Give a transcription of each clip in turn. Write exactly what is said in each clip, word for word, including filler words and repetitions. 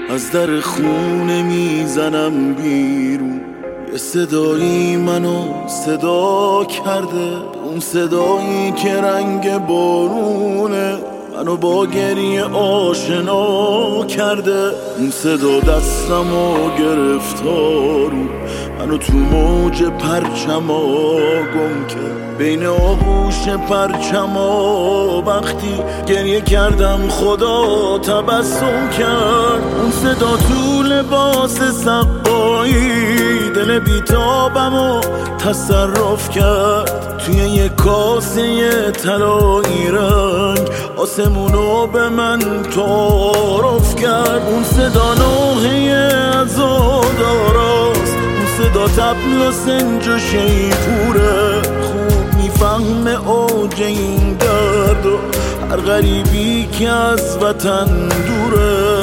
از در خونه میزنم بیرون. یه صدایی منو صدا کرده، اون صدایی که رنگ بارونه منو با گریه آشنا کرده. اون صدا دستمو گرفتارون، منو تو موج پرچما گم کرد، بین آغوش پرچما وقتی گریه کردم خدا تبسم کرد. اون صدا تو لباس سقایی دل بیتابمو تصرف کرد، توی یه کاسه طلایی رنگ آسمونو به من تعارف کرد. اون صدا نوحه عزاداراست، اون صدا طبل و سنج و شیپوره، خوب میفهمه اوج این درد و هر غریبی که از وطن دوره.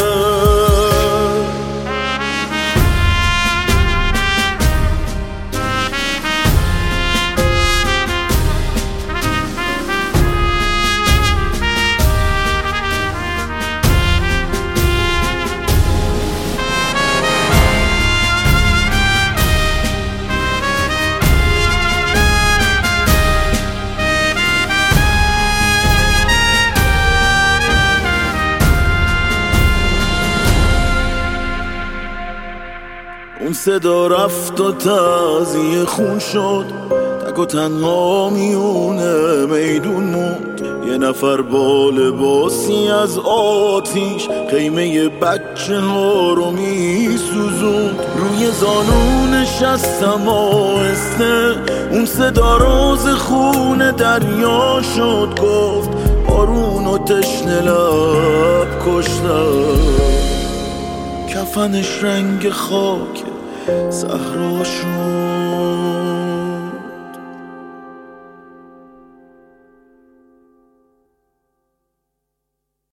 اون صدا رفت و تازیه خون شد، تک و تنها میونه میدون موند. یه نفر با لباسی از آتیش خیمه بچه ها رو میسوزوند، روی زانو نشستم آهسته. اون صدا راز خون دریا شد، گفت بارون و تشنه لب کشتم، کفنش رنگ خاک صحرا شد.